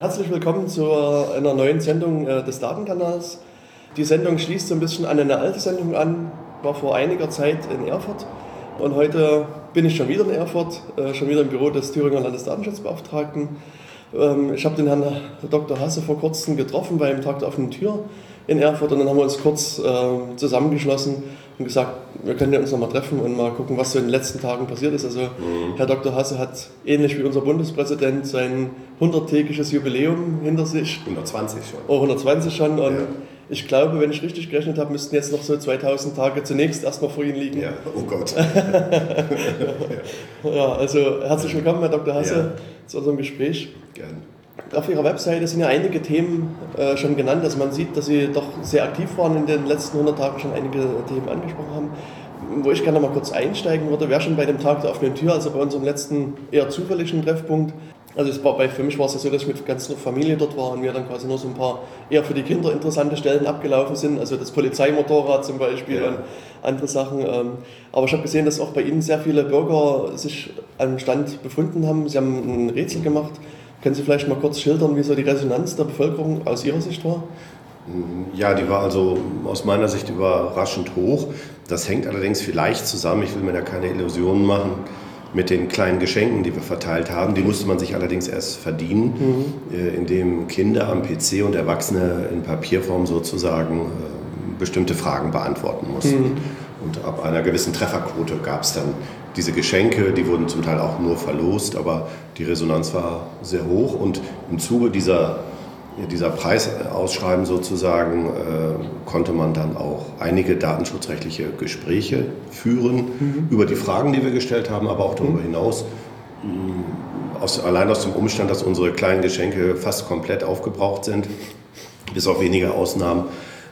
Herzlich willkommen zu einer neuen Sendung des Datenkanals. Die Sendung schließt so ein bisschen an eine alte Sendung an, war vor einiger Zeit in Erfurt und heute bin ich schon wieder in Erfurt, schon wieder im Büro des Thüringer Landesdatenschutzbeauftragten. Ich habe den Herrn Dr. Hasse vor kurzem getroffen beim Tag der offenen Tür in Erfurt und dann haben wir uns kurz zusammengeschlossen und gesagt, wir können ja uns noch mal treffen und mal gucken, was so in den letzten Tagen passiert ist. Also Herr Dr. Hasse hat ähnlich wie unser Bundespräsident sein 100-tägiges Jubiläum hinter sich. 120 schon. Oh, 120 schon. Und ja. Ich glaube, wenn ich richtig gerechnet habe, müssten jetzt noch so 2000 Tage zunächst erstmal vor Ihnen liegen. Ja, oh Gott. Ja, also herzlich willkommen, Herr Dr. Hasse, zu unserem Gespräch. Gerne. Auf Ihrer Webseite sind ja einige Themen schon genannt. Also man sieht, dass Sie doch sehr aktiv waren in den letzten 100 Tagen, schon einige Themen angesprochen haben. Wo ich gerne mal kurz einsteigen würde, wäre schon bei dem Tag der offenen Tür, also bei unserem letzten eher zufälligen Treffpunkt. Also für mich war es ja so, dass ich mit ganzer Familie dort war und wir dann quasi nur so ein paar eher für die Kinder interessante Stellen abgelaufen sind. Also das Polizeimotorrad zum Beispiel und andere Sachen. Aber ich habe gesehen, dass auch bei Ihnen sehr viele Bürger sich am Stand befunden haben. Sie haben ein Rätsel gemacht. Können Sie vielleicht mal kurz schildern, wie so die Resonanz der Bevölkerung aus Ihrer Sicht war? Ja, die war also aus meiner Sicht überraschend hoch. Das hängt allerdings vielleicht zusammen, ich will mir da keine Illusionen machen, mit den kleinen Geschenken, die wir verteilt haben. Die musste man sich allerdings erst verdienen, indem Kinder am PC und Erwachsene in Papierform sozusagen bestimmte Fragen beantworten mussten. Und ab einer gewissen Trefferquote gab es dann diese Geschenke, die wurden zum Teil auch nur verlost, aber die Resonanz war sehr hoch. Und im Zuge dieser Preisausschreiben sozusagen konnte man dann auch einige datenschutzrechtliche Gespräche führen über die Fragen, die wir gestellt haben, aber auch darüber hinaus. Allein aus dem Umstand, dass unsere kleinen Geschenke fast komplett aufgebraucht sind, bis auf wenige Ausnahmen,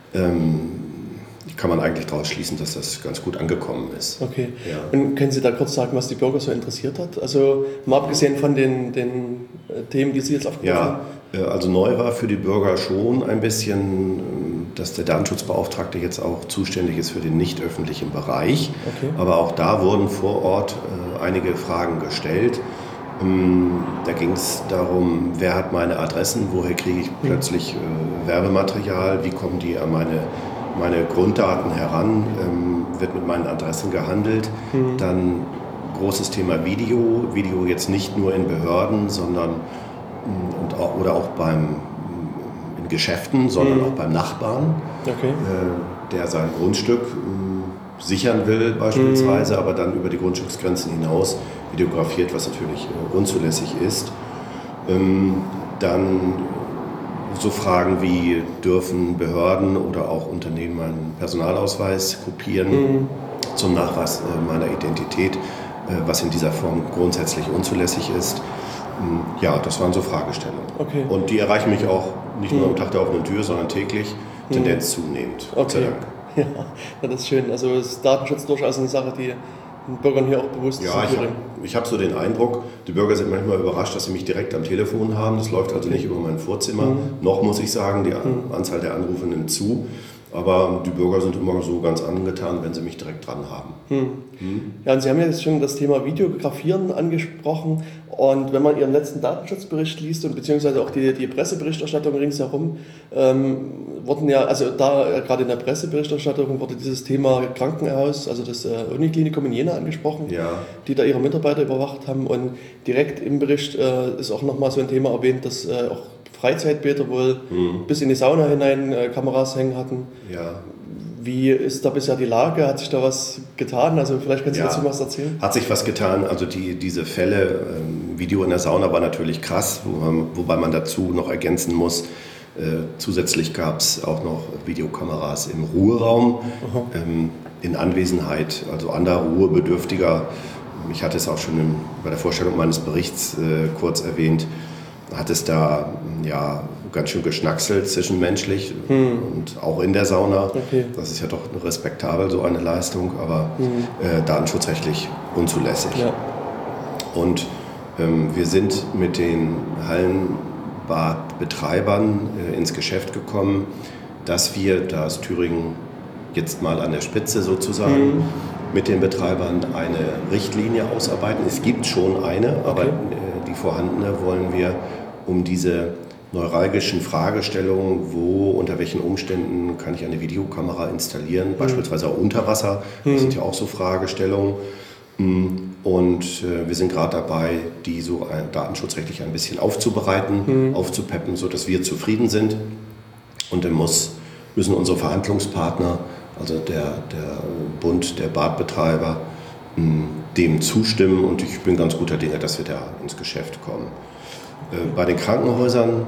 kann man eigentlich daraus schließen, dass das ganz gut angekommen ist. Okay. Ja. Und können Sie da kurz sagen, was die Bürger so interessiert hat? Also mal abgesehen von den Themen, die Sie jetzt aufgegriffen haben. Ja, also neu war für die Bürger schon ein bisschen, dass der Datenschutzbeauftragte jetzt auch zuständig ist für den nicht öffentlichen Bereich. Okay. Aber auch da wurden vor Ort einige Fragen gestellt. Da ging es darum, wer hat meine Adressen, woher kriege ich plötzlich Werbematerial, wie kommen die an meine Grunddaten heran, wird mit meinen Adressen gehandelt. Dann großes Thema Video jetzt nicht nur in Behörden, sondern oder auch in Geschäften, sondern auch beim Nachbarn, der sein Grundstück sichern will beispielsweise, aber dann über die Grundstücksgrenzen hinaus videografiert, was natürlich unzulässig ist. Dann so Fragen wie, dürfen Behörden oder auch Unternehmen meinen Personalausweis kopieren zum Nachweis meiner Identität, was in dieser Form grundsätzlich unzulässig ist. Ja, das waren so Fragestellungen. Okay. Und die erreichen mich auch nicht nur am Tag der offenen Tür, sondern täglich, Tendenz zunehmend. Gott sei Dank. Ja, das ist schön. Also ist Datenschutz durchaus eine Sache, die den Bürgern hier auch bewusst ist. Ja, ich habe so den Eindruck, die Bürger sind manchmal überrascht, dass sie mich direkt am Telefon haben. Das läuft also nicht über mein Vorzimmer. Noch muss ich sagen, die Anzahl der Anrufe nimmt zu. Aber die Bürger sind immer so ganz angetan, wenn sie mich direkt dran haben. Ja, und Sie haben ja jetzt schon das Thema Videografieren angesprochen. Und wenn man Ihren letzten Datenschutzbericht liest und beziehungsweise auch die Presseberichterstattung ringsherum, wurden ja, also da gerade in der Presseberichterstattung wurde dieses Thema Krankenhaus, also das Uniklinikum in Jena angesprochen, die da ihre Mitarbeiter überwacht haben. Und direkt im Bericht ist auch nochmal so ein Thema erwähnt, dass auch Freizeitbäder wohl bis in die Sauna hinein Kameras hängen hatten. Ja. Wie ist da bisher die Lage? Hat sich da was getan? Also vielleicht können Sie dazu was erzählen. Hat sich was getan. Also diese Fälle, Video in der Sauna war natürlich krass, wobei man dazu noch ergänzen muss, zusätzlich gab es auch noch Videokameras im Ruheraum, in Anwesenheit, also anderer Ruhebedürftiger. Ich hatte es auch schon bei der Vorstellung meines Berichts kurz erwähnt, hat es da ganz schön geschnackselt zwischenmenschlich und auch in der Sauna. Okay. Das ist ja doch respektabel, so eine Leistung, aber datenschutzrechtlich unzulässig. Ja. Und wir sind mit den Hallenbadbetreibern ins Geschäft gekommen, dass wir, da ist Thüringen jetzt mal an der Spitze sozusagen, mit den Betreibern eine Richtlinie ausarbeiten. Es gibt schon eine, aber die vorhandene wollen wir, um diese neuralgischen Fragestellungen, unter welchen Umständen kann ich eine Videokamera installieren, beispielsweise auch unter Wasser. Das sind ja auch so Fragestellungen. Und wir sind gerade dabei, die so datenschutzrechtlich ein bisschen aufzubereiten, aufzupeppen, sodass wir zufrieden sind. Und dann müssen unsere Verhandlungspartner, also der Bund der Badbetreiber, dem zustimmen. Und ich bin ganz guter Dinge, dass wir da ins Geschäft kommen. Bei den Krankenhäusern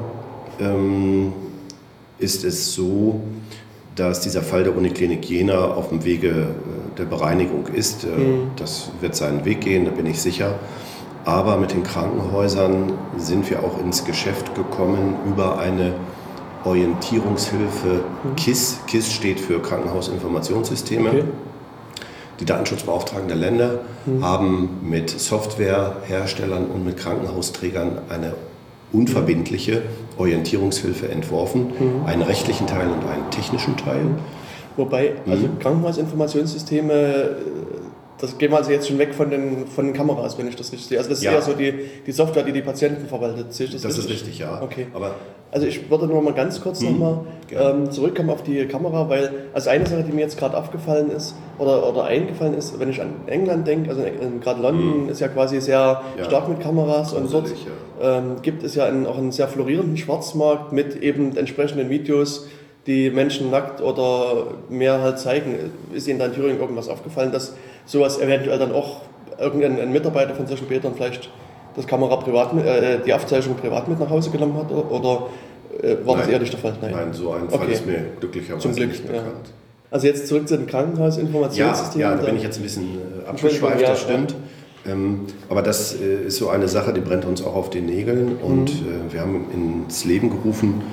ist es so, dass dieser Fall der Uniklinik Jena auf dem Wege der Bereinigung ist. Das wird seinen Weg gehen, da bin ich sicher. Aber mit den Krankenhäusern sind wir auch ins Geschäft gekommen über eine Orientierungshilfe KISS. KISS steht für Krankenhausinformationssysteme. Okay. Die Datenschutzbeauftragten der Länder haben mit Softwareherstellern und mit Krankenhausträgern eine unverbindliche Orientierungshilfe entworfen, einen rechtlichen Teil und einen technischen Teil. Wobei, also Krankenhausinformationssysteme, das gehen wir also jetzt schon weg von den Kameras, wenn ich das richtig sehe. Also das ist eher so die Software, die Patienten verwaltet. Sehe ich das ist richtig, ja. Okay. Also ich würde nur mal ganz kurz nochmal zurückkommen auf die Kamera, weil also eine Sache, die mir jetzt gerade aufgefallen ist oder eingefallen ist, wenn ich an England denke, also gerade London ist ja quasi sehr stark mit Kameras und dort gibt es ja auch einen sehr florierenden Schwarzmarkt mit eben entsprechenden Videos, die Menschen nackt oder mehr halt zeigen. Ist Ihnen da in Thüringen irgendwas aufgefallen, dass sowas eventuell dann auch irgendein Mitarbeiter von solchen Bädern vielleicht die Aufzeichnung privat mit nach Hause genommen hat? Oder war das eher nicht der Fall? Nein, so ein Fall ist mir glücklicherweise nicht bekannt. Ja. Also jetzt zurück zu den Krankenhausinformationssystemen. Ja, da bin ich jetzt ein bisschen abgeschweift, das stimmt. Aber das ist so eine Sache, die brennt uns auch auf den Nägeln. Und wir haben ins Leben gerufen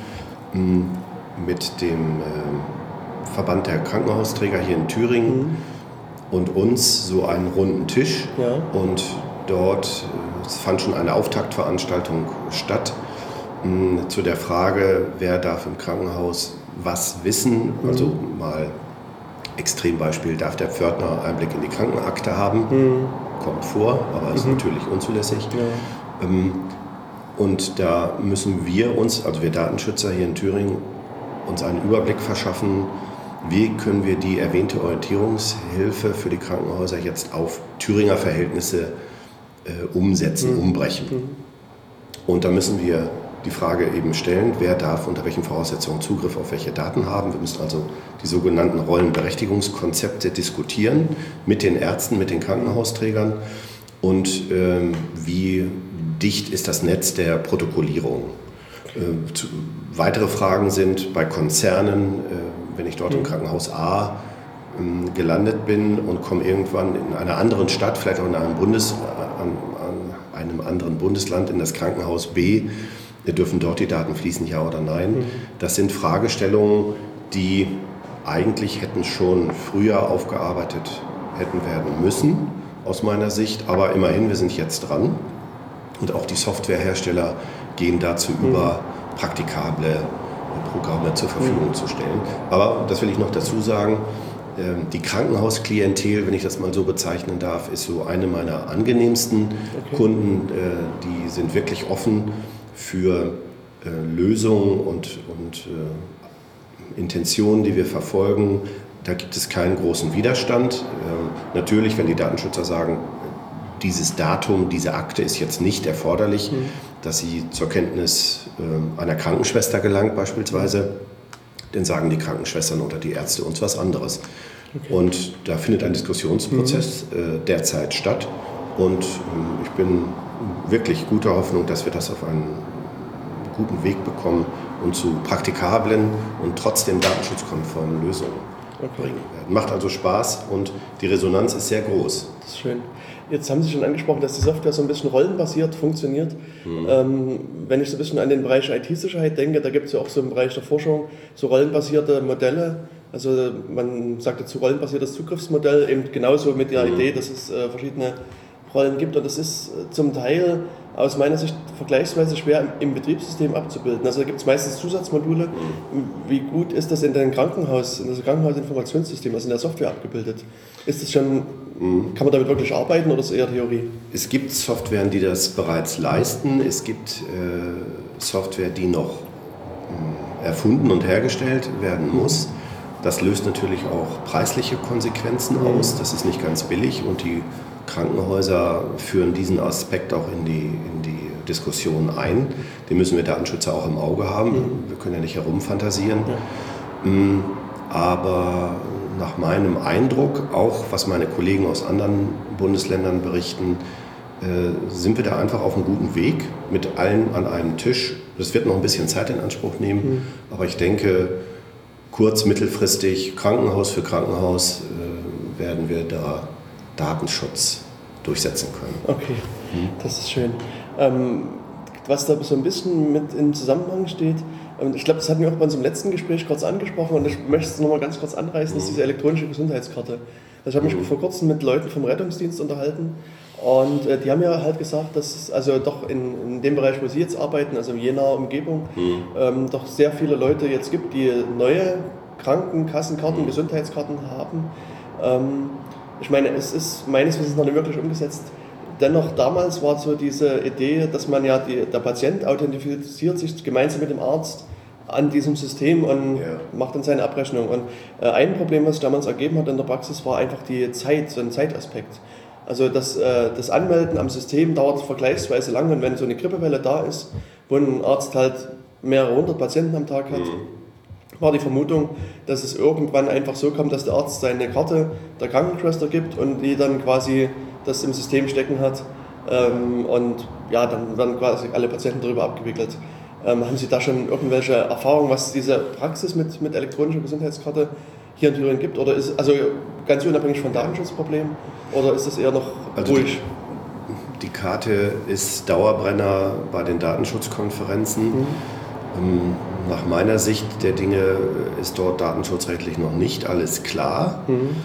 mit dem Verband der Krankenhausträger hier in Thüringen und uns so einen runden Tisch. Ja. Und dort fand schon eine Auftaktveranstaltung statt zu der Frage, wer darf im Krankenhaus was wissen. Also mal Extrembeispiel, darf der Pförtner Einblick in die Krankenakte haben? Kommt vor, aber ist natürlich unzulässig. Ja. Und da müssen wir uns, also wir Datenschützer hier in Thüringen, uns einen Überblick verschaffen, wie können wir die erwähnte Orientierungshilfe für die Krankenhäuser jetzt auf Thüringer Verhältnisse umsetzen, umbrechen. Und da müssen wir die Frage eben stellen, wer darf unter welchen Voraussetzungen Zugriff auf welche Daten haben. Wir müssen also die sogenannten Rollenberechtigungskonzepte diskutieren mit den Ärzten, mit den Krankenhausträgern und wie dicht ist das Netz der Protokollierung. Weitere Fragen sind bei Konzernen, wenn ich dort im Krankenhaus A gelandet bin und komme irgendwann in einer anderen Stadt, vielleicht auch in einem anderen Bundesland in das Krankenhaus B, dürfen dort die Daten fließen, ja oder nein? Das sind Fragestellungen, die eigentlich hätten schon früher aufgearbeitet hätten werden müssen, aus meiner Sicht. Aber immerhin, wir sind jetzt dran. Und auch die Softwarehersteller gehen dazu über, praktikable Programme zur Verfügung zu stellen. Aber, das will ich noch dazu sagen, die Krankenhausklientel, wenn ich das mal so bezeichnen darf, ist so eine meiner angenehmsten Kunden. Die sind wirklich offen für Lösungen und Intentionen, die wir verfolgen. Da gibt es keinen großen Widerstand. Natürlich, wenn die Datenschützer sagen, dieses Datum, diese Akte ist jetzt nicht erforderlich, dass sie zur Kenntnis einer Krankenschwester gelangt beispielsweise, dann sagen die Krankenschwestern oder die Ärzte uns was anderes. Und da findet ein Diskussionsprozess derzeit statt und ich bin wirklich guter Hoffnung, dass wir das auf einen guten Weg bekommen und zu praktikablen und trotzdem datenschutzkonformen Lösungen bringen werden. Macht also Spaß und die Resonanz ist sehr groß. Das ist schön. Jetzt haben Sie schon angesprochen, dass die Software so ein bisschen rollenbasiert funktioniert. Wenn ich so ein bisschen an den Bereich IT-Sicherheit denke, da gibt es ja auch so im Bereich der Forschung so rollenbasierte Modelle. Also man sagt dazu rollenbasiertes Zugriffsmodell, eben genauso mit der Idee, dass es verschiedene Rollen gibt. Und das ist zum Teil aus meiner Sicht vergleichsweise schwer im Betriebssystem abzubilden. Also da gibt es meistens Zusatzmodule. Wie gut ist das in das Krankenhausinformationssystem, also in der Software abgebildet? Ist das schon, kann man damit wirklich arbeiten oder ist es eher Theorie? Es gibt Softwaren, die das bereits leisten. Es gibt Software, die noch erfunden und hergestellt werden muss. Das löst natürlich auch preisliche Konsequenzen aus. Das ist nicht ganz billig und die Krankenhäuser führen diesen Aspekt auch in die Diskussion ein. Den müssen wir Datenschützer auch im Auge haben. Wir können ja nicht herumfantasieren. Aber nach meinem Eindruck, auch was meine Kollegen aus anderen Bundesländern berichten, sind wir da einfach auf einem guten Weg mit allen an einem Tisch. Das wird noch ein bisschen Zeit in Anspruch nehmen, aber ich denke, kurz-, mittelfristig, Krankenhaus für Krankenhaus, werden wir da Datenschutz durchsetzen können. Okay, das ist schön. Was da so ein bisschen mit im Zusammenhang steht, ich glaube, das hatten wir auch bei unserem letzten Gespräch kurz angesprochen und ich möchte es nochmal ganz kurz anreißen, das ist diese elektronische Gesundheitskarte. Also ich habe mich vor kurzem mit Leuten vom Rettungsdienst unterhalten und die haben ja halt gesagt, dass es also doch in dem Bereich, wo sie jetzt arbeiten, also in jener Umgebung, doch sehr viele Leute jetzt gibt, die neue Krankenkassenkarten, Gesundheitskarten haben. Ich meine, es ist meines Wissens noch nicht wirklich umgesetzt. Dennoch damals war so diese Idee, dass man ja der Patient authentifiziert sich gemeinsam mit dem Arzt an diesem System und macht dann seine Abrechnung. Und ein Problem, was sich damals ergeben hat in der Praxis, war einfach die Zeit, so ein Zeitaspekt. Also das Anmelden am System dauert vergleichsweise lang und wenn so eine Grippewelle da ist, wo ein Arzt halt mehrere hundert Patienten am Tag hat, war die Vermutung, dass es irgendwann einfach so kommt, dass der Arzt seine Karte der Krankenschwester gibt und die dann quasi das im System stecken hat und ja, dann werden quasi alle Patienten darüber abgewickelt. Haben Sie da schon irgendwelche Erfahrungen, was diese Praxis mit elektronischer Gesundheitskarte hier in Thüringen gibt? Oder ist also ganz unabhängig von Datenschutzproblemen oder ist das eher noch ruhig? Die Karte ist Dauerbrenner bei den Datenschutzkonferenzen. Nach meiner Sicht der Dinge ist dort datenschutzrechtlich noch nicht alles klar.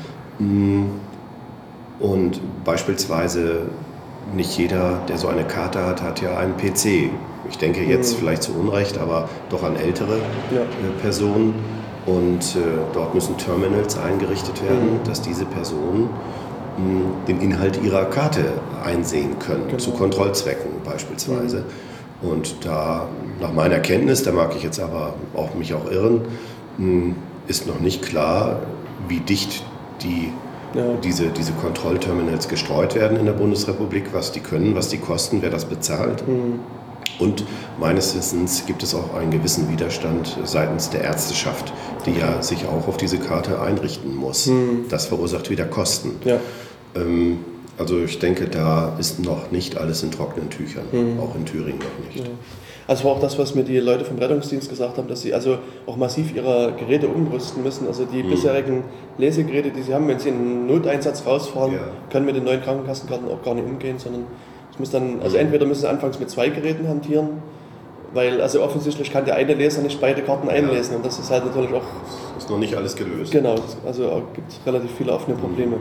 Und beispielsweise nicht jeder, der so eine Karte hat, hat ja einen PC. Ich denke jetzt vielleicht zu Unrecht, aber doch an ältere Personen. Und dort müssen Terminals eingerichtet werden, dass diese Personen den Inhalt ihrer Karte einsehen können, zu Kontrollzwecken beispielsweise. Und da, nach meiner Kenntnis, da mag ich jetzt aber auch mich auch irren, ist noch nicht klar, wie dicht diese Kontrollterminals gestreut werden in der Bundesrepublik, was die können, was die kosten, wer das bezahlt. Und meines Wissens gibt es auch einen gewissen Widerstand seitens der Ärzteschaft, die ja sich auch auf diese Karte einrichten muss. Das verursacht wieder Kosten. Also ich denke, da ist noch nicht alles in trockenen Tüchern, auch in Thüringen noch nicht. Also war auch das, was mir die Leute vom Rettungsdienst gesagt haben, dass sie also auch massiv ihre Geräte umrüsten müssen. Also die bisherigen Lesegeräte, die sie haben, wenn sie in einen Noteinsatz rausfahren, können mit den neuen Krankenkassenkarten auch gar nicht umgehen, sondern es muss dann, also entweder müssen sie anfangs mit 2 Geräten hantieren, weil also offensichtlich kann der eine Leser nicht beide Karten einlesen und das ist halt natürlich auch... Ist noch nicht alles gelöst. Genau, also gibt es relativ viele offene Probleme.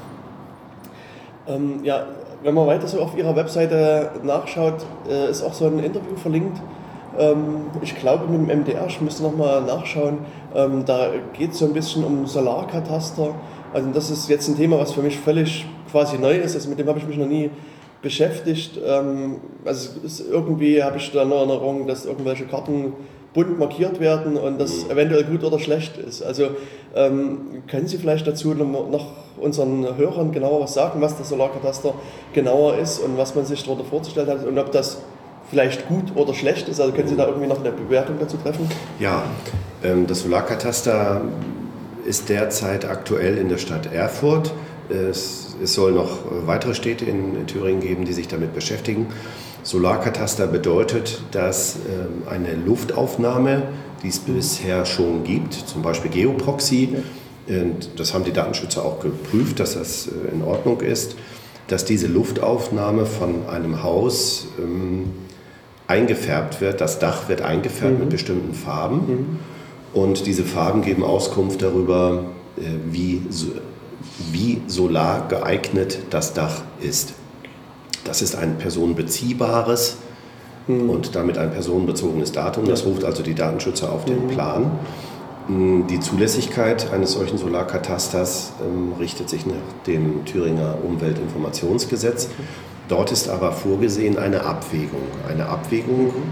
Wenn man weiter so auf Ihrer Webseite nachschaut, ist auch so ein Interview verlinkt. Ich glaube mit dem MDR, ich müsste nochmal nachschauen, da geht es so ein bisschen um Solarkataster. Also das ist jetzt ein Thema, was für mich völlig quasi neu ist, also mit dem habe ich mich noch nie beschäftigt. Also irgendwie habe ich da eine Erinnerung, dass irgendwelche Karten bunt markiert werden und das eventuell gut oder schlecht ist. Also können Sie vielleicht dazu noch unseren Hörern genauer was sagen, was das Solarkataster genauer ist und was man sich darunter vorgestellt hat und ob das vielleicht gut oder schlecht ist? Also können Sie da irgendwie noch eine Bewertung dazu treffen? Ja, das Solarkataster ist derzeit aktuell in der Stadt Erfurt. Es soll noch weitere Städte in Thüringen geben, die sich damit beschäftigen. Solarkataster bedeutet, dass eine Luftaufnahme, die es bisher schon gibt, zum Beispiel Geoproxy, das haben die Datenschützer auch geprüft, dass das in Ordnung ist, dass diese Luftaufnahme von einem Haus eingefärbt wird, das Dach wird eingefärbt mit bestimmten Farben und diese Farben geben Auskunft darüber, wie solar geeignet das Dach ist. Das ist ein personenbeziehbares und damit ein personenbezogenes Datum. Das ruft also die Datenschützer auf den Plan. Die Zulässigkeit eines solchen Solarkatasters richtet sich nach dem Thüringer Umweltinformationsgesetz. Dort ist aber vorgesehen eine Abwägung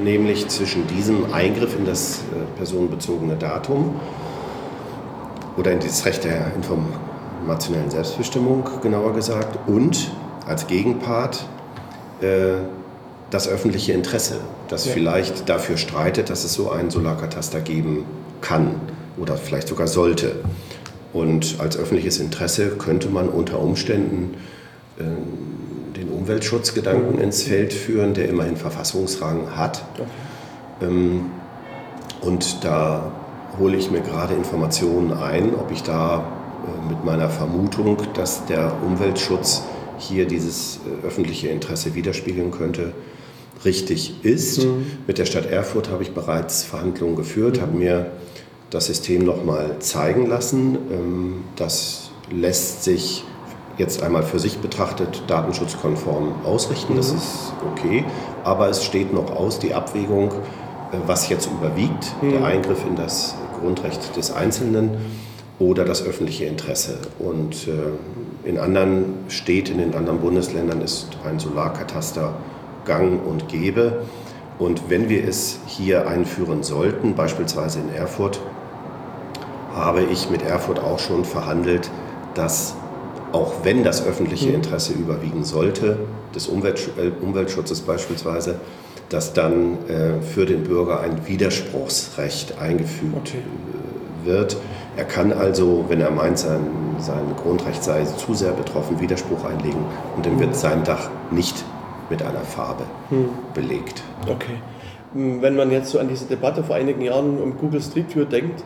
nämlich zwischen diesem Eingriff in das personenbezogene Datum oder in das Recht der informationellen Selbstbestimmung, genauer gesagt, und als Gegenpart das öffentliche Interesse, das vielleicht dafür streitet, dass es so einen Solarkataster geben kann oder vielleicht sogar sollte. Und als öffentliches Interesse könnte man unter Umständen den Umweltschutzgedanken ins Feld führen, der immerhin Verfassungsrang hat. Und da hole ich mir gerade Informationen ein, ob ich da mit meiner Vermutung, dass der Umweltschutz hier dieses öffentliche Interesse widerspiegeln könnte, richtig ist. Mit der Stadt Erfurt habe ich bereits Verhandlungen geführt, habe mir das System nochmal zeigen lassen. Das lässt sich jetzt einmal für sich betrachtet datenschutzkonform ausrichten, das ist okay, aber es steht noch aus die Abwägung, was jetzt überwiegt, der Eingriff in das Grundrecht des Einzelnen oder das öffentliche Interesse. Und in anderen Städten, in anderen Bundesländern ist ein Solarkataster gang und gäbe. Und wenn wir es hier einführen sollten, beispielsweise in Erfurt, habe ich mit Erfurt auch schon verhandelt, dass auch wenn das öffentliche Interesse überwiegen sollte, des Umweltschutzes beispielsweise, dass dann für den Bürger ein Widerspruchsrecht eingefügt wird. Er kann also, wenn er meint, sein Grundrecht sei zu sehr betroffen, Widerspruch einlegen und dann wird sein Dach nicht mit einer Farbe belegt. Okay. Wenn man jetzt so an diese Debatte vor einigen Jahren um Google Street View denkt,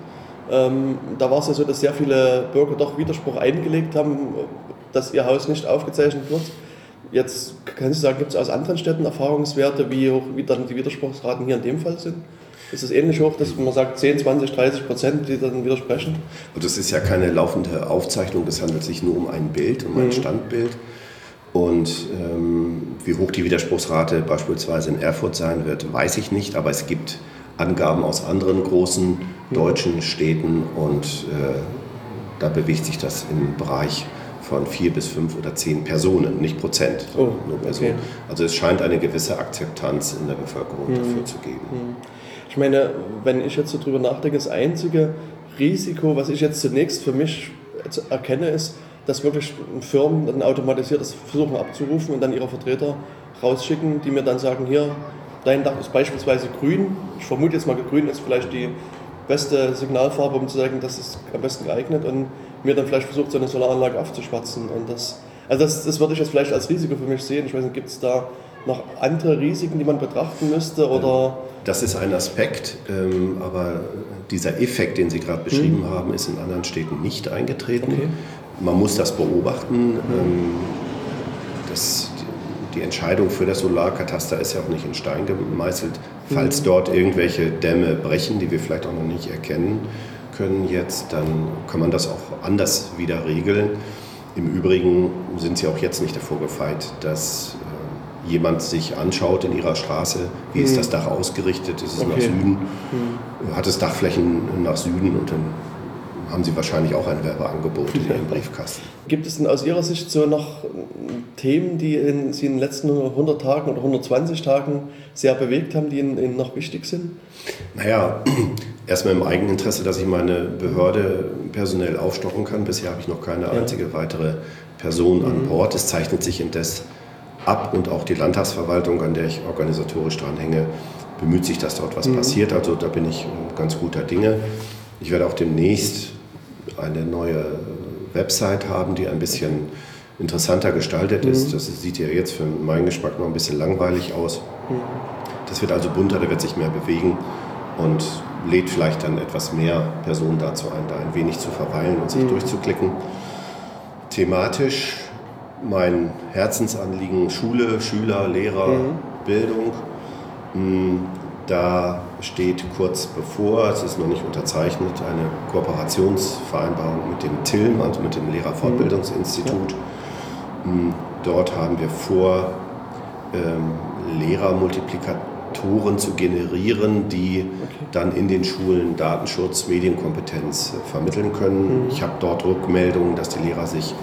da war es ja so, dass sehr viele Bürger doch Widerspruch eingelegt haben, dass ihr Haus nicht aufgezeichnet wird. Jetzt kannst du sagen, gibt es aus anderen Städten Erfahrungswerte, wie hoch dann die Widerspruchsraten hier in dem Fall sind? Ist es ähnlich hoch, dass man sagt 10, 20, 30%, die dann widersprechen? Und das ist ja keine laufende Aufzeichnung, es handelt sich nur um ein Bild, um ein Standbild. Und wie hoch die Widerspruchsrate beispielsweise in Erfurt sein wird, weiß ich nicht, aber es gibt Angaben aus anderen großen deutschen Städten und da bewegt sich das im Bereich von 4 bis 5 oder 10 Personen, nicht Prozent, nur Personen. Okay. Also es scheint eine gewisse Akzeptanz in der Bevölkerung dafür zu geben. Ich meine, wenn ich jetzt so drüber nachdenke, das einzige Risiko, was ich jetzt zunächst für mich erkenne, ist, dass wirklich Firmen dann automatisiert das versuchen abzurufen und dann ihre Vertreter rausschicken, die mir dann sagen, hier, dein Dach ist beispielsweise grün. Ich vermute jetzt mal, grün ist vielleicht die beste Signalfarbe, um zu sagen, das ist am besten geeignet und mir dann vielleicht versucht, so eine Solaranlage aufzuschwatzen. Und das würde ich jetzt vielleicht als Risiko für mich sehen. Ich weiß nicht, gibt es da noch andere Risiken, die man betrachten müsste? Oder? Das ist ein Aspekt, aber dieser Effekt, den Sie gerade beschrieben haben, ist in anderen Städten nicht eingetreten. Okay. Man muss das beobachten. Die Entscheidung für das Solarkataster ist ja auch nicht in Stein gemeißelt. Falls dort irgendwelche Dämme brechen, die wir vielleicht auch noch nicht erkennen können jetzt, dann kann man das auch anders wieder regeln. Im Übrigen sind Sie auch jetzt nicht davor gefeit, dass jemand sich anschaut in Ihrer Straße, wie ist das Dach ausgerichtet, ist es nach Süden, hat es Dachflächen nach Süden und dann haben Sie wahrscheinlich auch ein Werbeangebot in Ihrem Briefkasten. Gibt es denn aus Ihrer Sicht so noch Themen, die Sie in den letzten 100 Tagen oder 120 Tagen sehr bewegt haben, die Ihnen noch wichtig sind? Naja, erstmal im Eigeninteresse, dass ich meine Behörde personell aufstocken kann. Bisher habe ich noch keine einzige weitere Person an Bord. Es zeichnet sich indes ab und auch die Landtagsverwaltung, an der ich organisatorisch dran hänge, bemüht sich, dass dort was passiert. Also da bin ich ganz guter Dinge. Ich werde auch demnächst eine neue Website haben, die ein bisschen interessanter gestaltet ist. Das sieht ja jetzt für meinen Geschmack noch ein bisschen langweilig aus. Das wird also bunter, da wird sich mehr bewegen und lädt vielleicht dann etwas mehr Personen dazu ein, da ein wenig zu verweilen und sich durchzuklicken. Thematisch mein Herzensanliegen Schule, Schüler, Lehrer, Bildung. Da steht kurz bevor, es ist noch nicht unterzeichnet, eine Kooperationsvereinbarung mit dem TILM, also mit dem Lehrerfortbildungsinstitut. Dort haben wir vor, Lehrermultiplikatoren zu generieren, die dann in den Schulen Datenschutz, Medienkompetenz vermitteln können. Ich habe dort Rückmeldungen, dass die Lehrer sich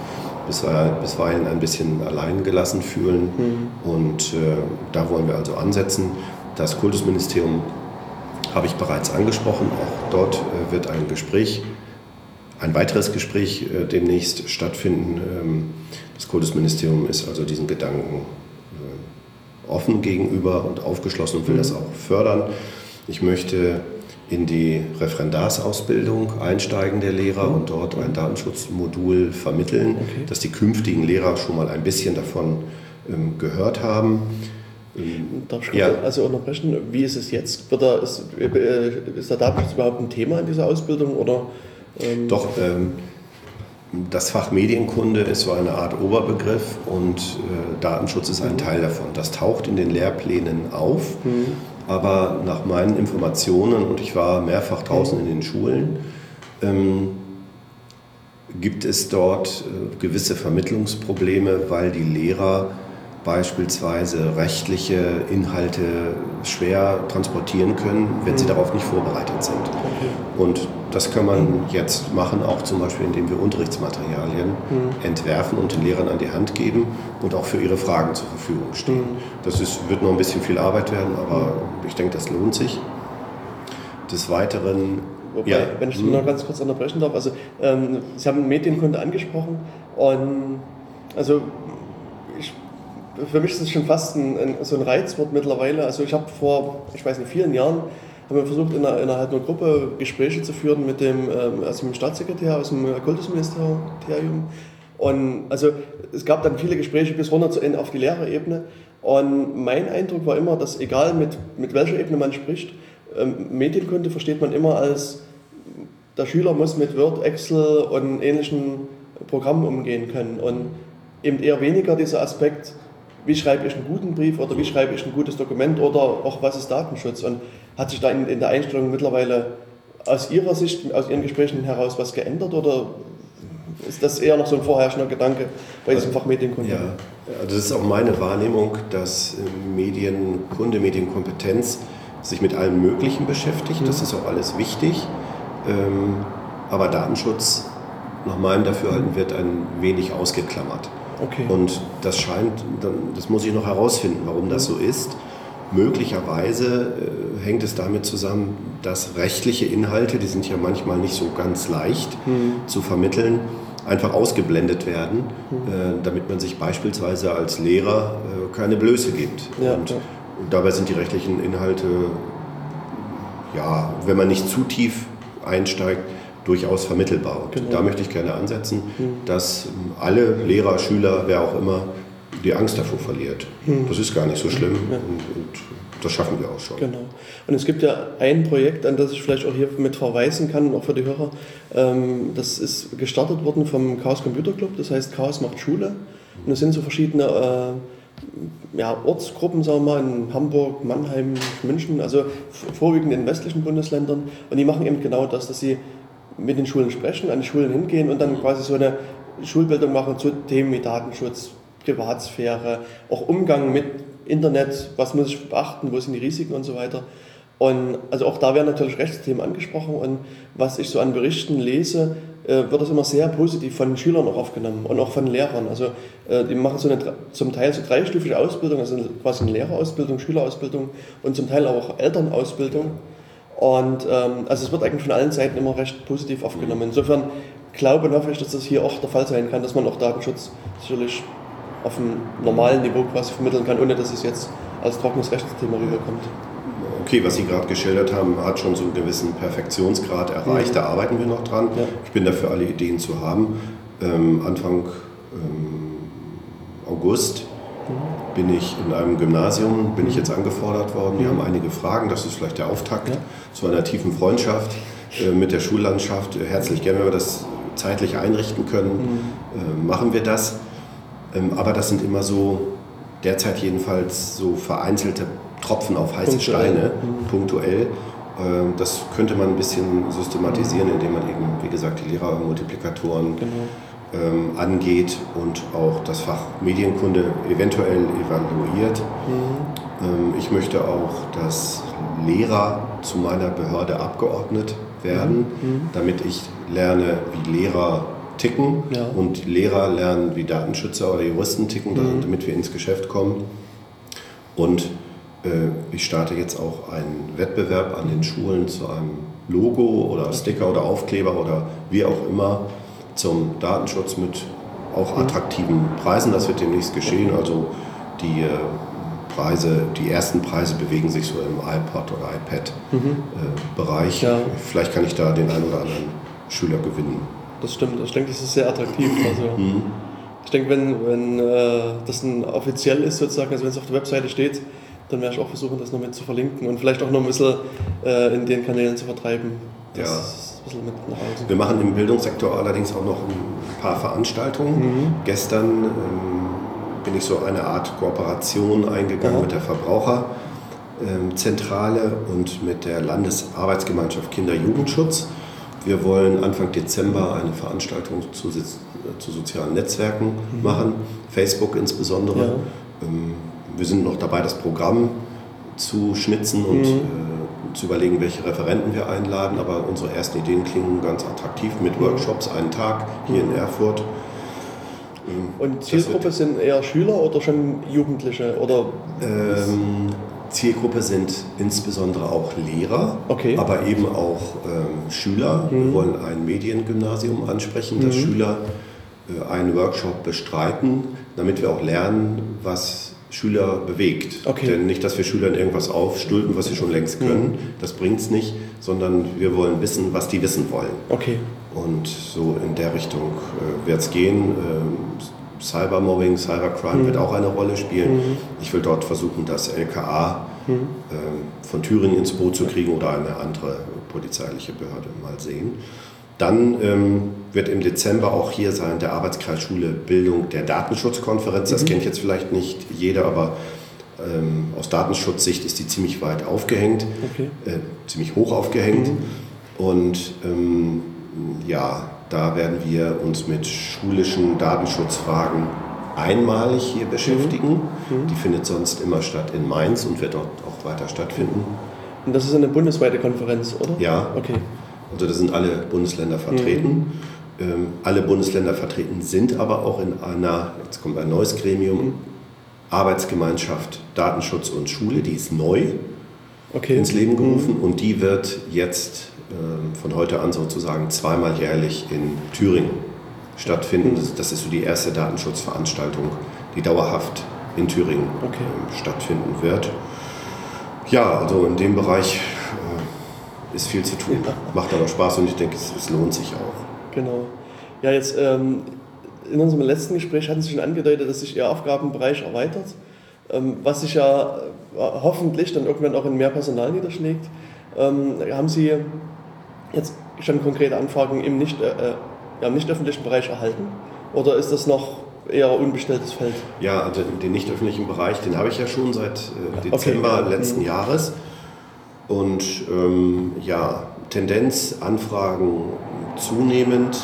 bisweilen ein bisschen allein gelassen fühlen und da wollen wir also ansetzen. Das Kultusministerium habe ich bereits angesprochen. Auch dort wird ein weiteres Gespräch demnächst stattfinden. Das Kultusministerium ist also diesen Gedanken offen gegenüber und aufgeschlossen und will das auch fördern. Ich möchte in die Referendarsausbildung einsteigen der Lehrer und dort ein Datenschutzmodul vermitteln, dass die künftigen Lehrer schon mal ein bisschen davon gehört haben. Darf ich also unterbrechen? Wie ist es jetzt? Ist der Datenschutz überhaupt ein Thema in dieser Ausbildung? Oder, Doch, das Fach Medienkunde ist so eine Art Oberbegriff und Datenschutz ist ein Teil davon. Das taucht in den Lehrplänen auf, aber nach meinen Informationen, und ich war mehrfach draußen in den Schulen, gibt es dort gewisse Vermittlungsprobleme, weil die Lehrer beispielsweise rechtliche Inhalte schwer transportieren können, wenn sie darauf nicht vorbereitet sind. Und das kann man jetzt machen, auch zum Beispiel, indem wir Unterrichtsmaterialien entwerfen und den Lehrern an die Hand geben und auch für ihre Fragen zur Verfügung stehen. Wird noch ein bisschen viel Arbeit werden, aber ich denke, das lohnt sich. Des Weiteren... Wobei, wenn ich noch ganz kurz unterbrechen darf, also Sie haben Medienkunde angesprochen und also für mich ist es schon fast so ein Reizwort mittlerweile. Also ich habe vor, vielen Jahren haben wir versucht, innerhalb einer Gruppe Gespräche zu führen mit dem Staatssekretär aus dem Kultusministerium. Und also es gab dann viele Gespräche bis runter auf die Lehrerebene. Und mein Eindruck war immer, dass egal mit welcher Ebene man spricht, Medienkunde versteht man immer als, der Schüler muss mit Word, Excel und ähnlichen Programmen umgehen können. Und eben eher weniger dieser Aspekt, wie schreibe ich einen guten Brief oder wie schreibe ich ein gutes Dokument oder auch was ist Datenschutz. Und hat sich da in der Einstellung mittlerweile aus Ihrer Sicht, aus Ihren Gesprächen heraus was geändert oder ist das eher noch so ein vorherrschender Gedanke bei diesem Fach Medienkunde? Ja, das ist auch meine Wahrnehmung, dass Medienkunde, Medienkompetenz sich mit allem Möglichen beschäftigt. Das ist auch alles wichtig. Aber Datenschutz, nach meinem Dafürhalten, wird ein wenig ausgeklammert. Okay. Und das muss ich noch herausfinden, warum das so ist. Möglicherweise hängt es damit zusammen, dass rechtliche Inhalte, die sind ja manchmal nicht so ganz leicht zu vermitteln, einfach ausgeblendet werden, damit man sich beispielsweise als Lehrer keine Blöße gibt. Ja, und dabei sind die rechtlichen Inhalte, ja, wenn man nicht zu tief einsteigt, durchaus vermittelbar. Und da möchte ich gerne ansetzen, dass alle Lehrer, Schüler, wer auch immer, die Angst davor verliert. Das ist gar nicht so schlimm und das schaffen wir auch schon. Genau. Und es gibt ja ein Projekt, an das ich vielleicht auch hier mit verweisen kann, auch für die Hörer. Das ist gestartet worden vom Chaos Computer Club, das heißt Chaos macht Schule. Und es sind so verschiedene Ortsgruppen, sagen wir mal, in Hamburg, Mannheim, München, also vorwiegend in den westlichen Bundesländern. Und die machen eben genau das, dass sie mit den Schulen sprechen, an die Schulen hingehen und dann quasi so eine Schulbildung machen zu Themen wie Datenschutz, Privatsphäre, auch Umgang mit Internet, was muss ich beachten, wo sind die Risiken und so weiter. Und also auch da werden natürlich Rechtsthemen angesprochen und was ich so an Berichten lese, wird das immer sehr positiv von den Schülern auch aufgenommen und auch von Lehrern. Also die machen so zum Teil so dreistufige Ausbildung, also quasi eine Lehrerausbildung, Schülerausbildung und zum Teil auch Elternausbildung. Und also es wird eigentlich von allen Seiten immer recht positiv aufgenommen. Insofern glaube und hoffe ich, dass das hier auch der Fall sein kann, dass man auch Datenschutz sicherlich auf einem normalen Niveau quasi vermitteln kann, ohne dass es jetzt als trockenes Rechtsthema rüberkommt. Okay, was Sie gerade geschildert haben, hat schon so einen gewissen Perfektionsgrad erreicht. Da arbeiten wir noch dran. Ja. Ich bin dafür, alle Ideen zu haben. Anfang August bin ich in einem Gymnasium, bin ich jetzt angefordert worden. Die haben einige Fragen, das ist vielleicht der Auftakt zu einer tiefen Freundschaft mit der Schullandschaft. Herzlich gerne, wenn wir das zeitlich einrichten können, machen wir das. Aber das sind immer so, derzeit jedenfalls, so vereinzelte Tropfen auf heiße Steine, punktuell. Das könnte man ein bisschen systematisieren, indem man eben, wie gesagt, die Lehrermultiplikatoren angeht und auch das Fach Medienkunde eventuell evaluiert. Ich möchte auch, dass Lehrer zu meiner Behörde abgeordnet werden, damit ich lerne, wie Lehrer ticken und Lehrer lernen, wie Datenschützer oder Juristen ticken, damit wir ins Geschäft kommen. Und Ich starte jetzt auch einen Wettbewerb an den Schulen zu einem Logo oder Sticker oder Aufkleber oder wie auch immer zum Datenschutz mit auch attraktiven Preisen. Das wird demnächst geschehen. Also die ersten Preise bewegen sich so im iPod oder iPad-Bereich. Ja. Vielleicht kann ich da den einen oder anderen Schüler gewinnen. Das stimmt. Ich denke, das ist sehr attraktiv. Also ich denke, wenn das offiziell ist, sozusagen, also wenn es auf der Webseite steht, dann werde ich auch versuchen, das noch mit zu verlinken und vielleicht auch noch ein bisschen in den Kanälen zu vertreiben. Das ist ein bisschen mit nach Hause. Wir machen im Bildungssektor allerdings auch noch ein paar Veranstaltungen. Gestern bin ich so eine Art Kooperation eingegangen mit der Verbraucherzentrale und mit der Landesarbeitsgemeinschaft Kinder-Jugendschutz. Wir wollen Anfang Dezember eine Veranstaltung zu sozialen Netzwerken machen, Facebook insbesondere. Ja. Wir sind noch dabei, das Programm zu schnitzen und zu überlegen, welche Referenten wir einladen. Aber unsere ersten Ideen klingen ganz attraktiv mit Workshops, einen Tag hier in Erfurt. Und Zielgruppe sind eher Schüler oder schon Jugendliche? Oder Zielgruppe sind insbesondere auch Lehrer, aber eben auch Schüler. Wir wollen ein Mediengymnasium ansprechen, dass Schüler einen Workshop bestreiten, damit wir auch lernen, was Schüler bewegt. Denn nicht, dass wir Schülern irgendwas aufstülpen, was sie schon längst können, das bringt es nicht, sondern wir wollen wissen, was die wissen wollen. Und so in der Richtung wird es gehen. Cybermobbing, Cybercrime wird auch eine Rolle spielen. Ich will dort versuchen, das LKA von Thüringen ins Boot zu kriegen oder eine andere polizeiliche Behörde, mal sehen. Dann wird im Dezember auch hier sein der Arbeitskreisschule Bildung der Datenschutzkonferenz. Das kennt jetzt vielleicht nicht jeder, aber aus Datenschutzsicht ist die ziemlich weit aufgehängt, ziemlich hoch aufgehängt. Und da werden wir uns mit schulischen Datenschutzfragen einmalig hier beschäftigen. Die findet sonst immer statt in Mainz und wird dort auch weiter stattfinden. Und das ist eine bundesweite Konferenz, oder? Ja. Also da sind alle Bundesländer vertreten. Alle Bundesländer vertreten sind aber auch in einer, jetzt kommt ein neues Gremium, Arbeitsgemeinschaft Datenschutz und Schule, die ist neu ins Leben gerufen und die wird jetzt von heute an sozusagen zweimal jährlich in Thüringen stattfinden. Das ist so die erste Datenschutzveranstaltung, die dauerhaft in Thüringen stattfinden wird. Ja, also in dem Bereich ist viel zu tun. Macht aber Spaß und ich denke, es lohnt sich auch. Genau. Ja, jetzt in unserem letzten Gespräch hatten Sie schon angedeutet, dass sich Ihr Aufgabenbereich erweitert, was sich ja hoffentlich dann irgendwann auch in mehr Personal niederschlägt. Haben Sie jetzt schon konkrete Anfragen im nicht öffentlichen Bereich erhalten? Oder ist das noch eher unbestelltes Feld? Ja, also den nicht öffentlichen Bereich, den habe ich ja schon seit Dezember letzten Jahres. Und Tendenz, Anfragen zunehmend.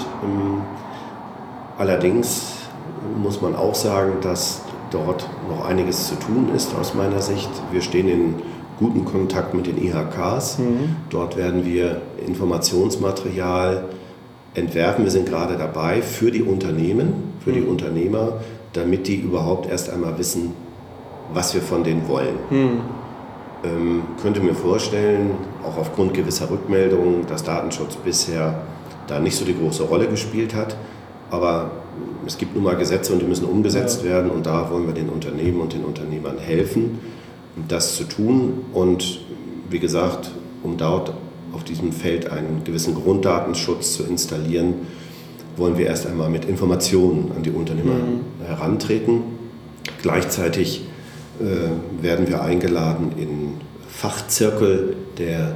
Allerdings muss man auch sagen, dass dort noch einiges zu tun ist aus meiner Sicht. Wir stehen in guten Kontakt mit den IHKs. Dort werden wir Informationsmaterial entwerfen. Wir sind gerade dabei für die Unternehmen, für die Unternehmer, damit die überhaupt erst einmal wissen, was wir von denen wollen. Könnte mir vorstellen, auch aufgrund gewisser Rückmeldungen, dass Datenschutz bisher da nicht so die große Rolle gespielt hat. Aber es gibt nun mal Gesetze und die müssen umgesetzt werden und da wollen wir den Unternehmen und den Unternehmern helfen, das zu tun. Und wie gesagt, um dort auf diesem Feld einen gewissen Grunddatenschutz zu installieren, wollen wir erst einmal mit Informationen an die Unternehmer herantreten. Gleichzeitig werden wir eingeladen in Fachzirkel der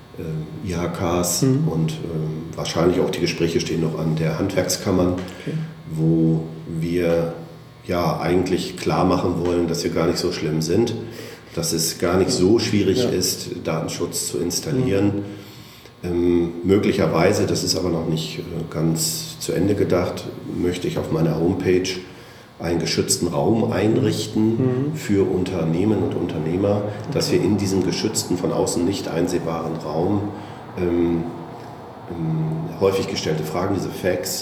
IHKs und wahrscheinlich auch die Gespräche stehen noch an der Handwerkskammern, wo wir eigentlich klar machen wollen, dass wir gar nicht so schlimm sind, dass es gar nicht so schwierig ist, Datenschutz zu installieren. Möglicherweise, das ist aber noch nicht ganz zu Ende gedacht, möchte ich auf meiner Homepage einen geschützten Raum einrichten für Unternehmen und Unternehmer, dass wir in diesem geschützten, von außen nicht einsehbaren Raum häufig gestellte Fragen, diese Facts,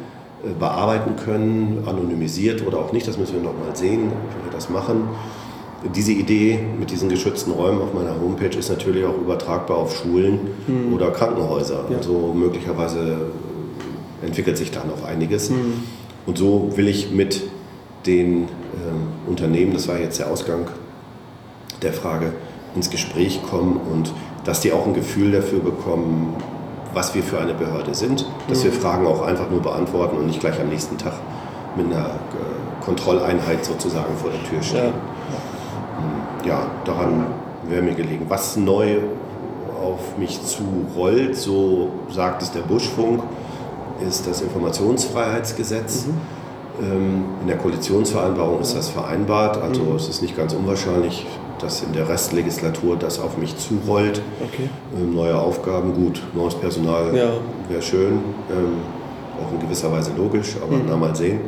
bearbeiten können, anonymisiert oder auch nicht, das müssen wir noch mal sehen, wie wir das machen. Diese Idee mit diesen geschützten Räumen auf meiner Homepage ist natürlich auch übertragbar auf Schulen oder Krankenhäuser. Ja. Also möglicherweise entwickelt sich da noch einiges. Und so will ich mit den Unternehmen, das war jetzt der Ausgang der Frage, ins Gespräch kommen und dass die auch ein Gefühl dafür bekommen, was wir für eine Behörde sind, dass wir Fragen auch einfach nur beantworten und nicht gleich am nächsten Tag mit einer Kontrolleinheit sozusagen vor der Tür stehen. Ja, daran wäre mir gelegen. Was neu auf mich zurollt, so sagt es der Buschfunk, ist das Informationsfreiheitsgesetz. In der Koalitionsvereinbarung ist das vereinbart, also es ist nicht ganz unwahrscheinlich, dass in der Restlegislatur das auf mich zurollt. Okay. Neue Aufgaben, gut, neues Personal wäre schön, auch in gewisser Weise logisch, aber na mal sehen.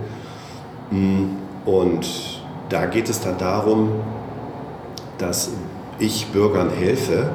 Und da geht es dann darum, dass ich Bürgern helfe,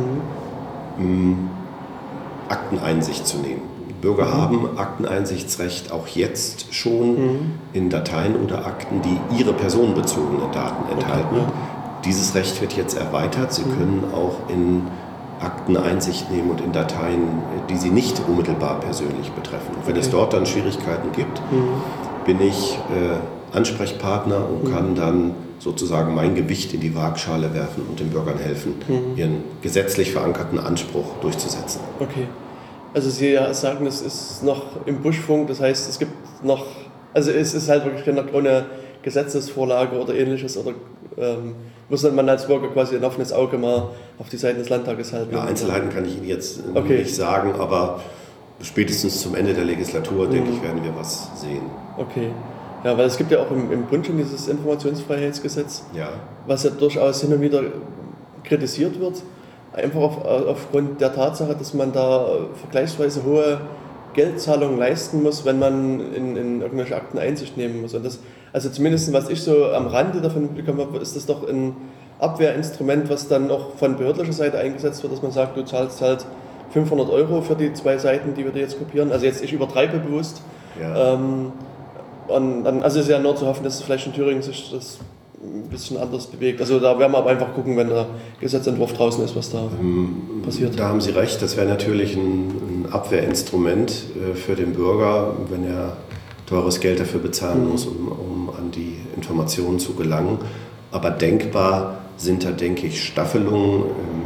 Akteneinsicht zu nehmen. Bürger haben Akteneinsichtsrecht auch jetzt schon in Dateien oder Akten, die ihre personenbezogenen Daten enthalten. Okay. Dieses Recht wird jetzt erweitert. Sie können auch in Akten Einsicht nehmen und in Dateien, die Sie nicht unmittelbar persönlich betreffen. Und wenn es dort dann Schwierigkeiten gibt, bin ich Ansprechpartner und kann dann sozusagen mein Gewicht in die Waagschale werfen und den Bürgern helfen, ihren gesetzlich verankerten Anspruch durchzusetzen. Okay. Also Sie sagen, es ist noch im Buschfunk, das heißt, es gibt noch, also es ist halt wirklich noch ohne Gesetzesvorlage oder ähnliches, oder muss man als Bürger quasi ein offenes Auge mal auf die Seiten des Landtages halten? Ja, Einzelheiten kann ich Ihnen jetzt nicht sagen, aber spätestens zum Ende der Legislatur, denke ich, werden wir was sehen. Okay. Ja, weil es gibt ja auch im Bund schon dieses Informationsfreiheitsgesetz, was ja durchaus hin und wieder kritisiert wird. Einfach aufgrund der Tatsache, dass man da vergleichsweise hohe Geldzahlungen leisten muss, wenn man in irgendwelche Akten Einsicht nehmen muss. Und das, also zumindest was ich so am Rande davon bekommen habe, ist das doch ein Abwehrinstrument, was dann auch von behördlicher Seite eingesetzt wird, dass man sagt, du zahlst halt 500 € für die 2 Seiten, die wir dir jetzt kopieren. Also jetzt, ich übertreibe bewusst. Ja. Und dann, also es ist ja nur zu hoffen, dass vielleicht in Thüringen sich das ein bisschen anders bewegt. Also da werden wir aber einfach gucken, wenn der Gesetzentwurf draußen ist, was da passiert. Da haben Sie recht, das wäre natürlich ein Abwehrinstrument für den Bürger, wenn er teures Geld dafür bezahlen muss, um an die Informationen zu gelangen. Aber denkbar sind da, denke ich, Staffelungen,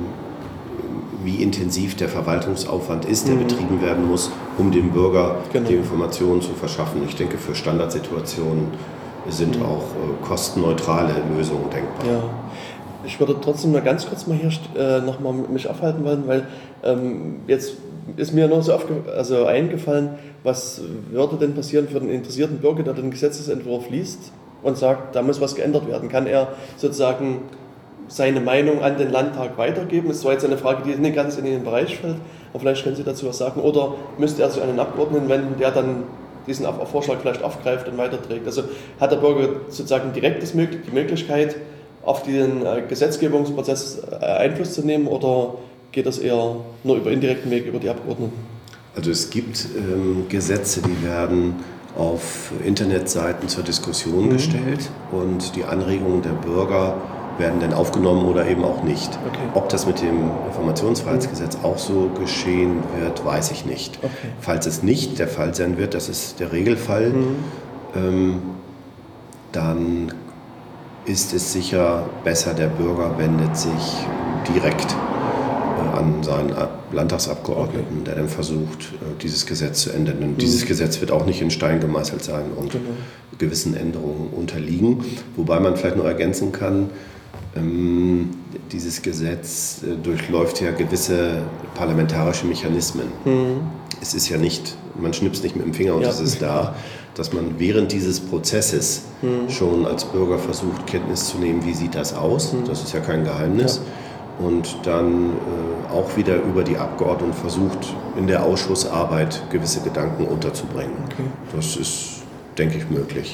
wie intensiv der Verwaltungsaufwand ist, der betrieben werden muss, um dem Bürger die Informationen zu verschaffen. Ich denke, für Standardsituationen sind auch kostenneutrale Lösungen denkbar. Ja. Ich würde trotzdem noch ganz kurz mal hier nochmal mich aufhalten wollen, weil jetzt ist mir noch so eingefallen, was würde denn passieren für den interessierten Bürger, der den Gesetzesentwurf liest und sagt, da muss was geändert werden. Kann er sozusagen seine Meinung an den Landtag weitergeben? Das war jetzt eine Frage, die nicht ganz in Ihren Bereich fällt, aber vielleicht können Sie dazu was sagen. Oder müsste er sich an den Abgeordneten wenden, der dann diesen Vorschlag vielleicht aufgreift und weiterträgt? Also hat der Bürger sozusagen direkt die Möglichkeit, auf den Gesetzgebungsprozess Einfluss zu nehmen, oder geht das eher nur über indirekten Weg, über die Abgeordneten? Also es gibt Gesetze, die werden auf Internetseiten zur Diskussion gestellt und die Anregungen der Bürger werden dann aufgenommen oder eben auch nicht. Okay. Ob das mit dem Informationsfreiheitsgesetz auch so geschehen wird, weiß ich nicht. Okay. Falls es nicht der Fall sein wird, das ist der Regelfall, dann ist es sicher besser, der Bürger wendet sich direkt an seinen Landtagsabgeordneten, der dann versucht, dieses Gesetz zu ändern. Und dieses Gesetz wird auch nicht in Stein gemeißelt sein und gewissen Änderungen unterliegen. Wobei man vielleicht noch ergänzen kann, dieses Gesetz durchläuft ja gewisse parlamentarische Mechanismen. Es ist ja nicht, man schnipst nicht mit dem Finger und es ist da, dass man während dieses Prozesses schon als Bürger versucht, Kenntnis zu nehmen, wie sieht das aus. Das ist ja kein Geheimnis. Ja. Und dann auch wieder über die Abgeordneten versucht, in der Ausschussarbeit gewisse Gedanken unterzubringen. Okay. Das ist, denke ich, möglich.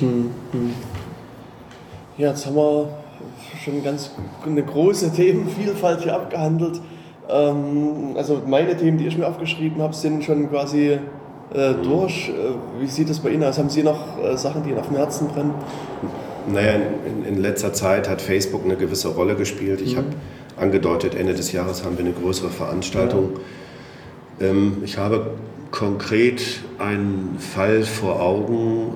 Ja, jetzt haben wir schon eine große Themenvielfalt hier abgehandelt. Also meine Themen, die ich mir aufgeschrieben habe, sind schon quasi durch. Wie sieht es bei Ihnen aus? Haben Sie noch Sachen, die Ihnen auf dem Herzen brennen? Naja, in letzter Zeit hat Facebook eine gewisse Rolle gespielt. Ich habe angedeutet, Ende des Jahres haben wir eine größere Veranstaltung. Ja. Ich habe konkret einen Fall vor Augen,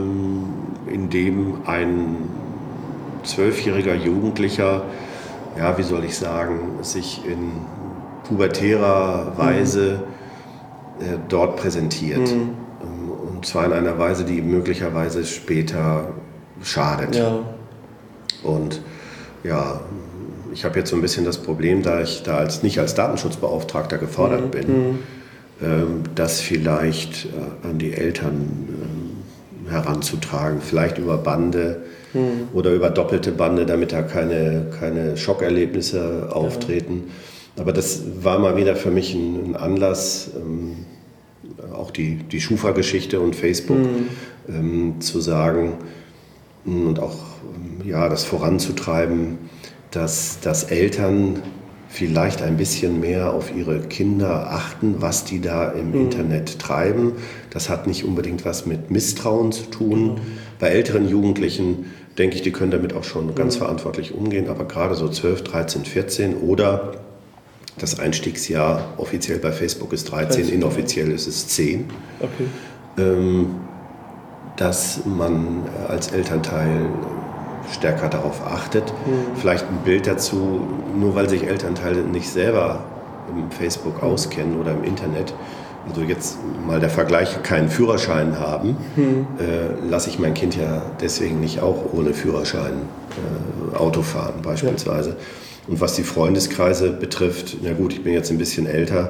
in dem ein 12-jähriger Jugendlicher, ja, wie soll ich sagen, sich in pubertärer Weise dort präsentiert. Und zwar in einer Weise, die möglicherweise später schadet. Ja. Und ja, ich habe jetzt so ein bisschen das Problem, da ich da nicht als Datenschutzbeauftragter gefordert bin, das vielleicht an die Eltern heranzutragen, vielleicht über Bande oder über doppelte Bande, damit da keine Schockerlebnisse auftreten. Aber das war mal wieder für mich ein Anlass, auch die Schufa-Geschichte und Facebook zu sagen und auch das voranzutreiben, dass Eltern vielleicht ein bisschen mehr auf ihre Kinder achten, was die da im Internet treiben. Das hat nicht unbedingt was mit Misstrauen zu tun. Bei älteren Jugendlichen denke ich, die können damit auch schon ganz verantwortlich umgehen, aber gerade so 12, 13, 14 oder das Einstiegsjahr offiziell bei Facebook ist 13, inoffiziell ist es 10. Okay. Dass man als Elternteil stärker darauf achtet. Vielleicht ein Bild dazu, nur weil sich Elternteile nicht selber im Facebook auskennen oder im Internet, also jetzt mal der Vergleich, keinen Führerschein haben, lasse ich mein Kind ja deswegen nicht auch ohne Führerschein Auto fahren beispielsweise. Ja. Und was die Freundeskreise betrifft, na gut, ich bin jetzt ein bisschen älter,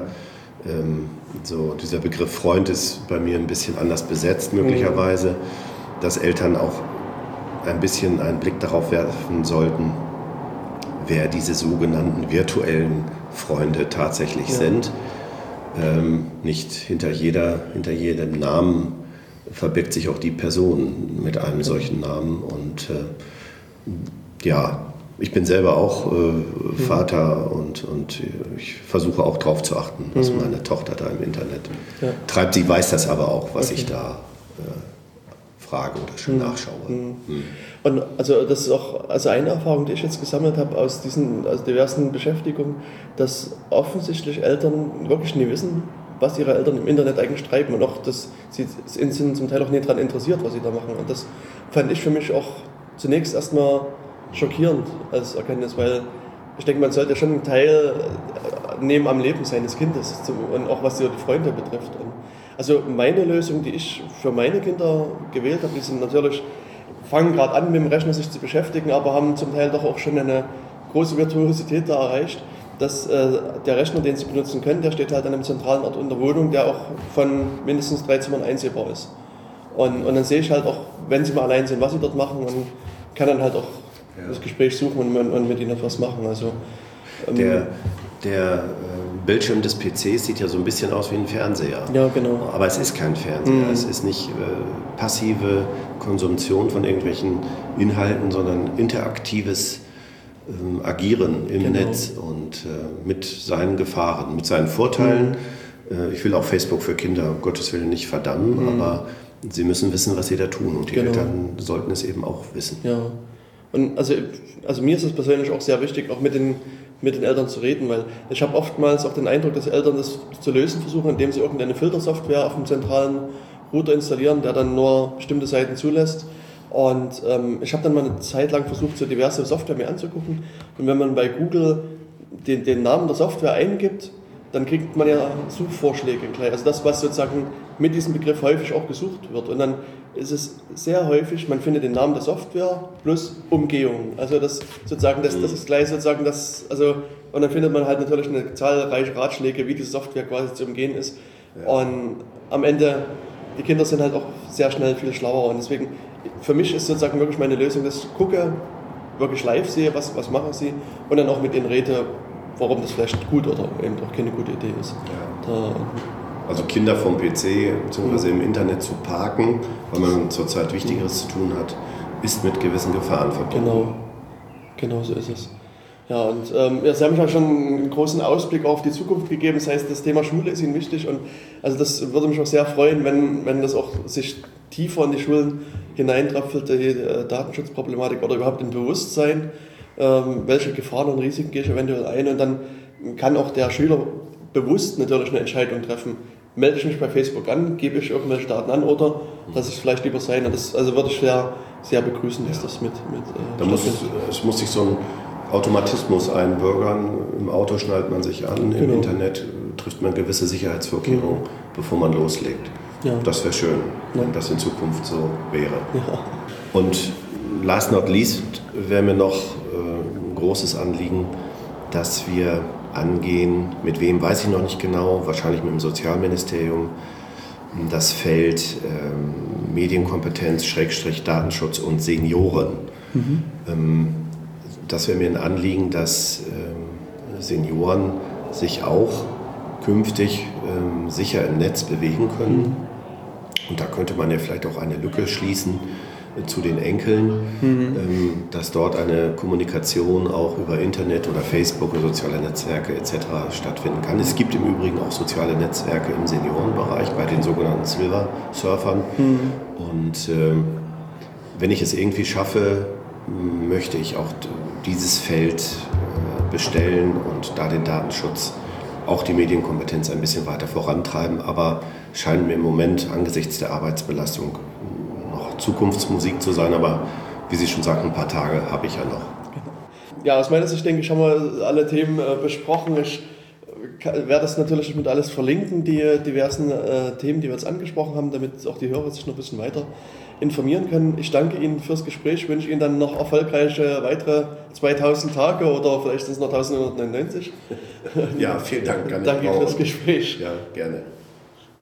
so dieser Begriff Freund ist bei mir ein bisschen anders besetzt möglicherweise, dass Eltern auch ein bisschen einen Blick darauf werfen sollten, wer diese sogenannten virtuellen Freunde tatsächlich sind. Nicht hinter jedem Namen verbirgt sich auch die Person mit einem solchen Namen. Und ich bin selber auch Vater und ich versuche auch darauf zu achten, was meine Tochter da im Internet treibt. Sie weiß das aber auch, was ich da frage oder schon nachschaue. Und also das ist auch eine Erfahrung, die ich jetzt gesammelt habe aus diesen diversen Beschäftigungen, dass offensichtlich Eltern wirklich nie wissen, was ihre Eltern im Internet eigentlich treiben und auch, dass sie sind zum Teil auch nicht daran interessiert, was sie da machen. Und das fand ich für mich auch zunächst erstmal schockierend als Erkenntnis, weil ich denke, man sollte schon einen Teil nehmen am Leben seines Kindes und auch was die Freunde betrifft. Und also meine Lösung, die ich für meine Kinder gewählt habe, die sind natürlich, fangen gerade an mit dem Rechner sich zu beschäftigen, aber haben zum Teil doch auch schon eine große Virtuosität da erreicht, dass der Rechner, den sie benutzen können, der steht halt an einem zentralen Ort in der Wohnung, der auch von mindestens 3 Zimmern einsehbar ist. Und dann sehe ich halt auch, wenn sie mal allein sind, was sie dort machen und kann dann halt auch das Gespräch suchen und mit ihnen etwas machen. Also, der Bildschirm des PCs sieht ja so ein bisschen aus wie ein Fernseher. Ja, genau. Aber es ist kein Fernseher. Es ist nicht passive Konsumtion von irgendwelchen Inhalten, sondern interaktives Agieren im Netz und mit seinen Gefahren, mit seinen Vorteilen. Ich will auch Facebook für Kinder, um Gottes Willen, nicht verdammen, aber sie müssen wissen, was sie da tun und die Eltern sollten es eben auch wissen. Ja. Und also mir ist es persönlich auch sehr wichtig, auch mit den Eltern zu reden, weil ich habe oftmals auch den Eindruck, dass Eltern das zu lösen versuchen, indem sie irgendeine Filtersoftware auf dem zentralen Router installieren, der dann nur bestimmte Seiten zulässt. Und ich habe dann mal eine Zeit lang versucht, so diverse Software mir anzugucken. Und wenn man bei Google den Namen der Software eingibt, dann kriegt man ja Suchvorschläge gleich. Also das, was sozusagen mit diesem Begriff häufig auch gesucht wird. Und dann ist es sehr häufig, man findet den Namen der Software plus Umgehung. Also das sozusagen, das ist gleich sozusagen das, also, und dann findet man halt natürlich eine zahlreiche Ratschläge, wie diese Software quasi zu umgehen ist. Ja. Und am Ende, die Kinder sind halt auch sehr schnell viel schlauer. Und deswegen, für mich ist sozusagen wirklich meine Lösung, dass ich gucke, wirklich live sehe, was machen sie und dann auch mit denen rede, warum das vielleicht gut oder eben auch keine gute Idee ist. Ja. Also Kinder vom PC bzw. im Internet zu parken, weil man zurzeit Wichtigeres zu tun hat, ist mit gewissen Gefahren verbunden. Genau so ist es. Ja, und Sie haben ja schon einen großen Ausblick auf die Zukunft gegeben. Das heißt, das Thema Schule ist Ihnen wichtig und also das würde mich auch sehr freuen, wenn das auch sich tiefer in die Schulen hineintröpfelt, die Datenschutzproblematik oder überhaupt ein Bewusstsein, welche Gefahren und Risiken gehe ich eventuell ein, und dann kann auch der Schüler bewusst natürlich eine Entscheidung treffen. Melde ich mich bei Facebook an, gebe ich irgendwelche Daten an oder dass ich es vielleicht lieber sein. Das also würde ich sehr, sehr begrüßen, dass das mit es muss sich so ein Automatismus einbürgern. Im Auto schnallt man sich an, im Internet trifft man gewisse Sicherheitsvorkehrungen, bevor man loslegt. Ja. Das wäre schön, wenn das in Zukunft so wäre. Ja. Und last not least wäre mir noch ein großes Anliegen, dass wir angehen, mit wem weiß ich noch nicht genau, wahrscheinlich mit dem Sozialministerium, das Feld Medienkompetenz, Datenschutz und Senioren. Das wäre mir ein Anliegen, dass Senioren sich auch künftig sicher im Netz bewegen können. Und da könnte man ja vielleicht auch eine Lücke schließen zu den Enkeln, dass dort eine Kommunikation auch über Internet oder Facebook oder soziale Netzwerke etc. stattfinden kann. Es gibt im Übrigen auch soziale Netzwerke im Seniorenbereich bei den sogenannten Silver Surfern. Und wenn ich es irgendwie schaffe, möchte ich auch dieses Feld bestellen und da den Datenschutz, auch die Medienkompetenz ein bisschen weiter vorantreiben. Aber scheint mir im Moment angesichts der Arbeitsbelastung noch Zukunftsmusik zu sein. Aber wie Sie schon sagten, ein paar Tage habe ich ja noch. Ja, aus meiner Sicht denke ich, haben wir alle Themen besprochen. Ich werde das natürlich mit alles verlinken, die diversen Themen, die wir jetzt angesprochen haben, damit auch die Hörer sich noch ein bisschen weiter informieren können. Ich danke Ihnen fürs Gespräch, wünsche Ihnen dann noch erfolgreiche weitere 2000 Tage oder vielleicht sind es noch 1999. Ja, vielen Dank. Danke fürs Gespräch. Ja, gerne.